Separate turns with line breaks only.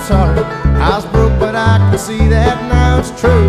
sorry I was broke, but I can see that now it's true.